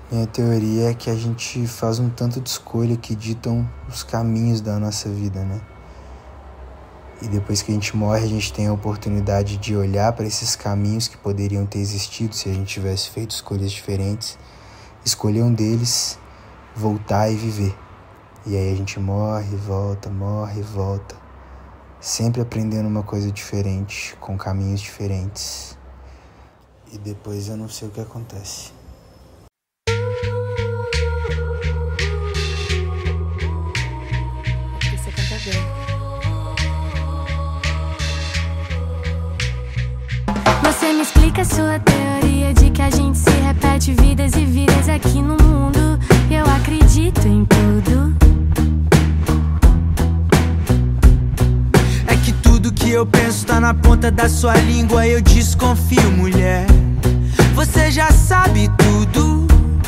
Minha teoria é que a gente faz um tanto de escolha que ditam os caminhos da nossa vida, né? E depois que a gente morre, a gente tem a oportunidade de olhar para esses caminhos que poderiam ter existido se a gente tivesse feito escolhas diferentes, escolher um deles, voltar e viver. E aí a gente morre e volta, sempre aprendendo uma coisa diferente, com caminhos diferentes. E depois eu não sei o que acontece. Você canta bem. Você me explica a sua teoria de que a gente se repete vidas e vidas aqui no mundo. Eu acredito em tudo. É que tudo que eu penso tá na ponta da sua língua. Eu desconfio, mulher. Você já sabe tudo.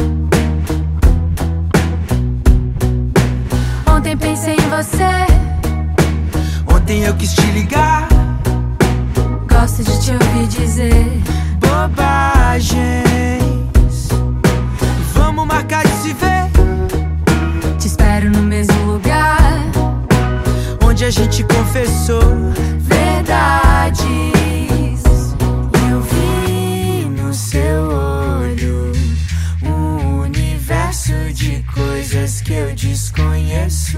Ontem pensei em você. Ontem eu quis te ligar. Gosto de te ouvir dizer bobagens. Vamos marcar de se ver. te espero no mesmo lugar onde a gente confessou verdades. Eu vi no seu olho um universo de coisas que eu desconheço.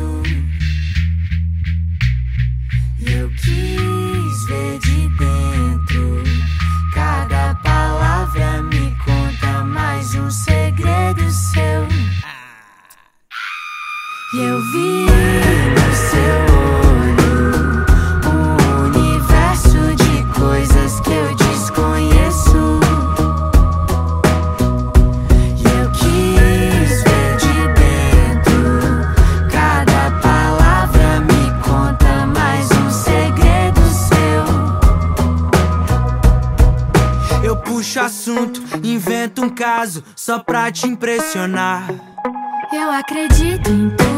E eu quis ver de dentro. Cada palavra me conta mais um segredo seu. E eu vi no seu olho um universo de coisas que eu desconheço. E eu quis ver de dentro. Cada palavra me conta mais um segredo seu. Eu puxo assunto, invento um caso só pra te impressionar. Eu acredito em tudo.